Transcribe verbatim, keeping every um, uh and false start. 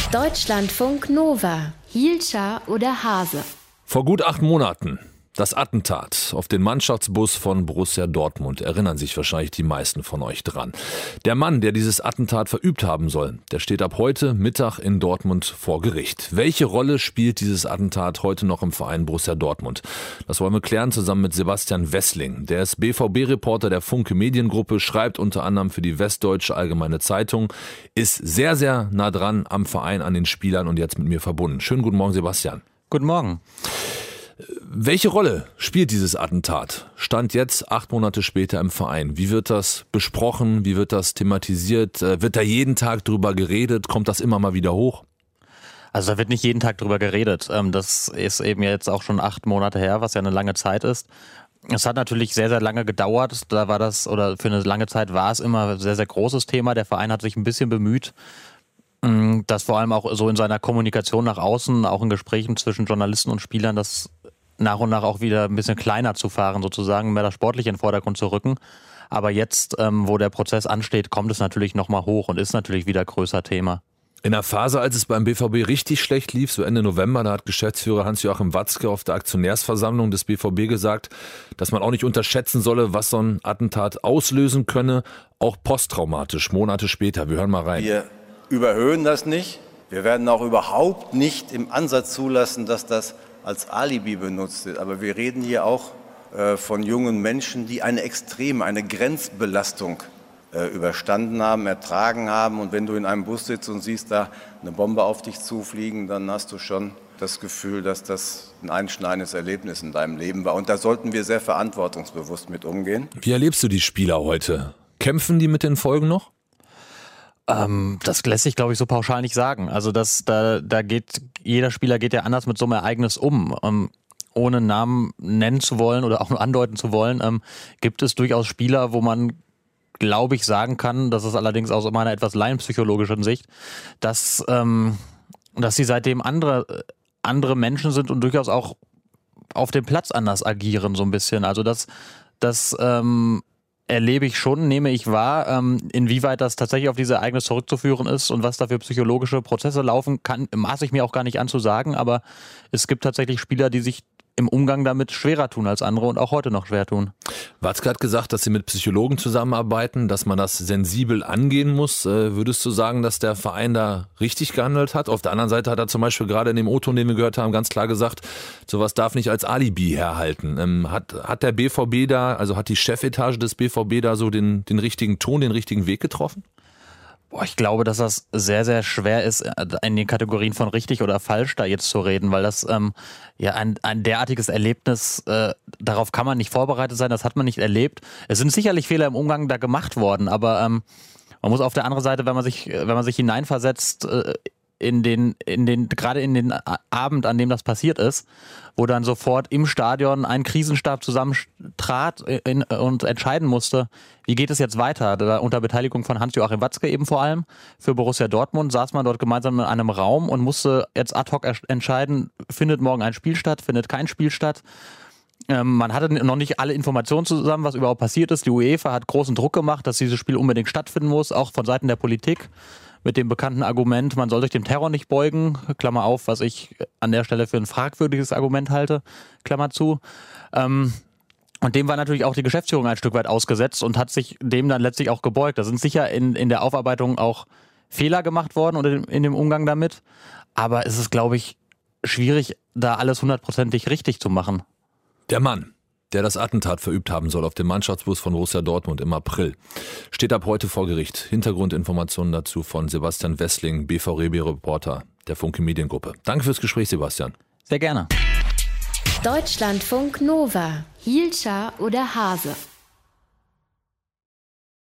Deutschlandfunk Nova. Hielscher oder Hase? Vor gut acht Monaten. Das Attentat auf den Mannschaftsbus von Borussia Dortmund, erinnern sich wahrscheinlich die meisten von euch dran. Der Mann, der dieses Attentat verübt haben soll, der steht ab heute Mittag in Dortmund vor Gericht. Welche Rolle spielt dieses Attentat heute noch im Verein Borussia Dortmund? Das wollen wir klären zusammen mit Sebastian Wessling. Der ist B V B-Reporter der Funke Mediengruppe, schreibt unter anderem für die Westdeutsche Allgemeine Zeitung, ist sehr, sehr nah dran am Verein, an den Spielern und jetzt mit mir verbunden. Schönen guten Morgen, Sebastian. Guten Morgen. Welche Rolle spielt dieses Attentat? Stand jetzt acht Monate später im Verein. Wie wird das besprochen? Wie wird das thematisiert? Wird da jeden Tag drüber geredet? Kommt das immer mal wieder hoch? Also da wird nicht jeden Tag drüber geredet. Das ist eben jetzt auch schon acht Monate her, was ja eine lange Zeit ist. Es hat natürlich sehr, sehr lange gedauert. Da war das, oder für eine lange Zeit war es immer ein sehr, sehr großes Thema. Der Verein hat sich ein bisschen bemüht, das vor allem auch so in seiner Kommunikation nach außen, auch in Gesprächen zwischen Journalisten und Spielern, das nach und nach auch wieder ein bisschen kleiner zu fahren, sozusagen, mehr das Sportliche in den Vordergrund zu rücken. Aber jetzt, ähm, wo der Prozess ansteht, kommt es natürlich nochmal hoch und ist natürlich wieder größer Thema. In der Phase, als es beim B V B richtig schlecht lief, so Ende November, da hat Geschäftsführer Hans-Joachim Watzke auf der Aktionärsversammlung des B V B gesagt, dass man auch nicht unterschätzen solle, was so ein Attentat auslösen könne, auch posttraumatisch, Monate später. Wir hören mal rein. Wir überhöhen das nicht. Wir werden auch überhaupt nicht im Ansatz zulassen, dass das als Alibi benutzt wird. Aber wir reden hier auch äh, von jungen Menschen, die eine extreme, eine Grenzbelastung äh, überstanden haben, ertragen haben. Und wenn du in einem Bus sitzt und siehst da eine Bombe auf dich zufliegen, dann hast du schon das Gefühl, dass das ein einschneidendes Erlebnis in deinem Leben war. Und da sollten wir sehr verantwortungsbewusst mit umgehen. Wie erlebst du die Spieler heute? Kämpfen die mit den Folgen noch? Ähm, das lässt sich, glaube ich, so pauschal nicht sagen. Also das, da, da geht, jeder Spieler geht ja anders mit so einem Ereignis um. Ähm, ohne Namen nennen zu wollen oder auch nur andeuten zu wollen, ähm, gibt es durchaus Spieler, wo man, glaube ich, sagen kann, das ist allerdings aus meiner etwas laienpsychologischen Sicht, dass, ähm, dass sie seitdem andere, andere Menschen sind und durchaus auch auf dem Platz anders agieren, so ein bisschen. Also das, das, ähm, erlebe ich schon, nehme ich wahr, ähm, inwieweit das tatsächlich auf diese Ereignis zurückzuführen ist und was da für psychologische Prozesse laufen kann, maße ich mir auch gar nicht an zu sagen, aber es gibt tatsächlich Spieler, die sich im Umgang damit schwerer tun als andere und auch heute noch schwer tun. Watzke hat gesagt, dass sie mit Psychologen zusammenarbeiten, dass man das sensibel angehen muss. Würdest du sagen, dass der Verein da richtig gehandelt hat? Auf der anderen Seite hat er zum Beispiel gerade in dem O-Ton, den wir gehört haben, ganz klar gesagt, sowas darf nicht als Alibi herhalten. Hat, hat der B V B da, also hat die Chefetage des B V B da so den, den richtigen Ton, den richtigen Weg getroffen? Boah, ich glaube, dass das sehr, sehr schwer ist, in den Kategorien von richtig oder falsch da jetzt zu reden, weil das ähm, ja ein, ein derartiges Erlebnis, äh, darauf kann man nicht vorbereitet sein, das hat man nicht erlebt. Es sind sicherlich Fehler im Umgang da gemacht worden, aber ähm, man muss auf der anderen Seite, wenn man sich, wenn man sich hineinversetzt, äh, in den, in den, gerade in den Abend, an dem das passiert ist, wo dann sofort im Stadion ein Krisenstab zusammentrat in, und entscheiden musste, wie geht es jetzt weiter? Da, unter Beteiligung von Hans-Joachim Watzke eben vor allem. Für Borussia Dortmund saß man dort gemeinsam in einem Raum und musste jetzt ad hoc entscheiden, findet morgen ein Spiel statt, findet kein Spiel statt. Ähm, man hatte noch nicht alle Informationen zusammen, was überhaupt passiert ist. Die UEFA hat großen Druck gemacht, dass dieses Spiel unbedingt stattfinden muss, auch von Seiten der Politik. Mit dem bekannten Argument, man soll sich dem Terror nicht beugen, Klammer auf, was ich an der Stelle für ein fragwürdiges Argument halte, Klammer zu. Ähm, und dem war natürlich auch die Geschäftsführung ein Stück weit ausgesetzt und hat sich dem dann letztlich auch gebeugt. Da sind sicher in, in der Aufarbeitung auch Fehler gemacht worden oder in dem Umgang damit. Aber es ist, glaube ich, schwierig, da alles hundertprozentig richtig zu machen. Der Mann, der das Attentat verübt haben soll auf dem Mannschaftsbus von Borussia Dortmund im April, steht ab heute vor Gericht. Hintergrundinformationen dazu von Sebastian Wessling, B V B-Reporter der Funke Mediengruppe. Danke fürs Gespräch, Sebastian. Sehr gerne. Deutschlandfunk Nova. Hielscher oder Hase?